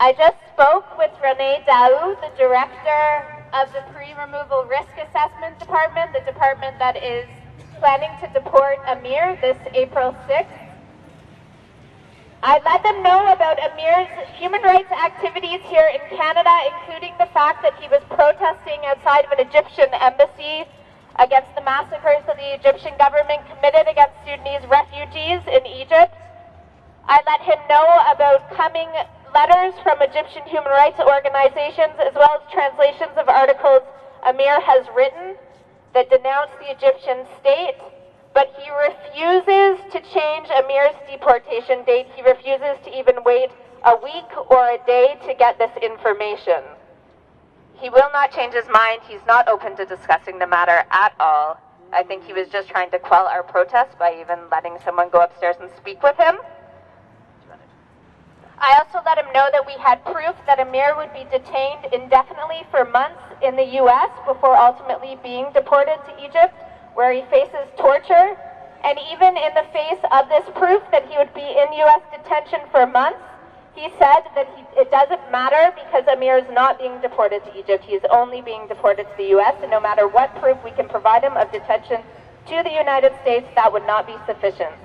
I just spoke with Renee Daou, the director of the Pre-Removal Risk Assessment Department, the department that is planning to deport Amir this April 6th. I let them know about Amir's human rights activities here in Canada, including the fact that he was protesting outside of an Egyptian embassy against the massacres that the Egyptian government committed against Sudanese refugees in Egypt. I let him know about coming letters from Egyptian human rights organizations, as well as translations of articles Amir has written that denounce the Egyptian state, but he refuses to change Amir's deportation date. He refuses to even wait a week or a day to get this information. He will not change his mind. He's not open to discussing the matter at all. I think he was just trying to quell our protest by even letting someone go upstairs and speak with him. I also let him know that we had proof that Amir would be detained indefinitely for months in the U.S. before ultimately being deported to Egypt, where he faces torture. And even in the face of this proof that he would be in U.S. detention for months, he said that it doesn't matter because Amir is not being deported to Egypt. He is only being deported to the U.S., and no matter what proof we can provide him of detention to the United States, that would not be sufficient.